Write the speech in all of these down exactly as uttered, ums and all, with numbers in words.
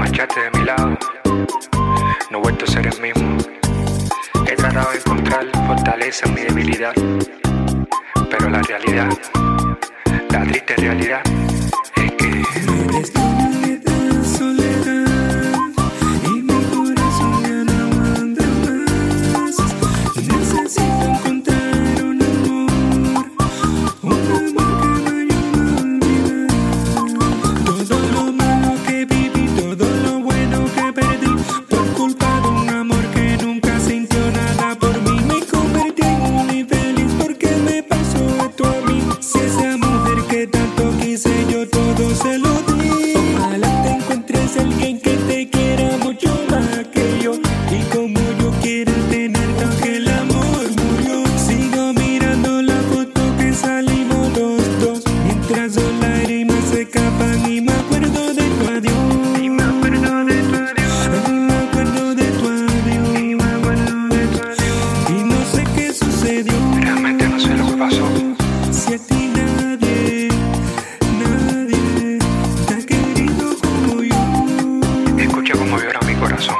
marchaste de mi lado, no he vuelto a ser el mismo. He tratado de encontrar fortaleza en mi debilidad, pero la realidad, la triste realidad, es que me destruye esta soledad y mi corazón ya no aguanta más. Necesito encontrar un amor, un amor que me ayude a olvidar todo lo malo que viví, todo lo bueno que perdí por culpa de un amor que nunca sintió nada por mí. Me convertí en un infeliz porque me pasó esto a mí. Si esa mujer que tanto quise yo todo se lo di. Ojalá te encuentres alguien que te quiera mucho más que yo y como yo quiero tenerte aunque el amor murió. Sigo mirando la foto que salimos los dos mientras las lágrimas se escapan y me acuerdo de tu adiós. Y me acuerdo de tu adiós. Y me acuerdo de tu adiós. Y me acuerdo de tu adiós. Y no sé qué sucedió. realmente no sé lo que pasó. Si a ti nadie, nadie te ha querido como yo. Escucha cómo llora mi corazón.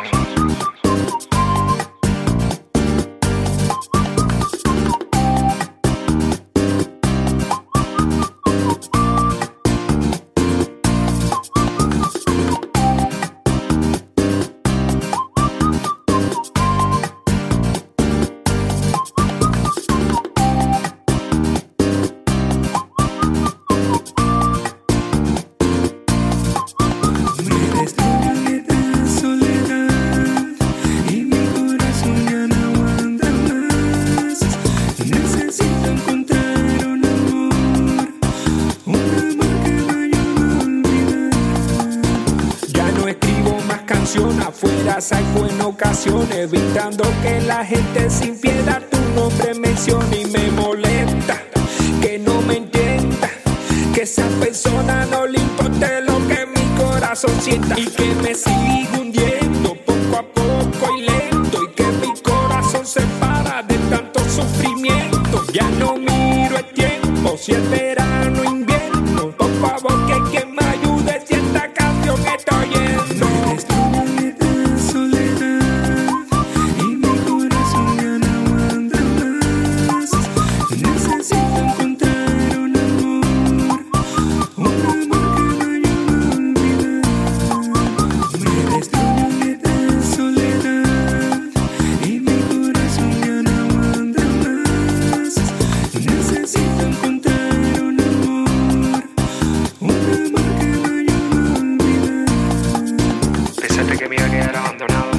Me destruye esta soledad y mi corazón ya no aguanta más. Necesito encontrar un amor, un amor que me ayude a olvidar. Ya no escribo más canciones, afuera salgo en ocasiones, evitando que la gente sin piedad tu nombre mencione. Y me molesta que no me entienda, que esa persona no le importe lo que mi corazón sienta y que me siga hundiendo poco a poco y lento y que mi corazón se para de tanto sufrimiento. Ya no miro el tiempo, si es verano o invierno, por favor que quien me ayude si esta canción está oyendo. Me destruye esta soledad y mi corazón ya no aguanta más. Necesito encontrar un amor, un amor que me ayude a olvidar. Me destruye esta soledad y mi corazón ya no aguanta más. Necesito encontrar un amor, un amor que me ayude a olvidar. Pensaste que me iba a quedar abandonado,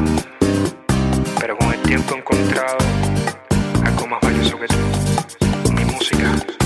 pero con el tiempo he encontrado algo más valioso que tú, mi música.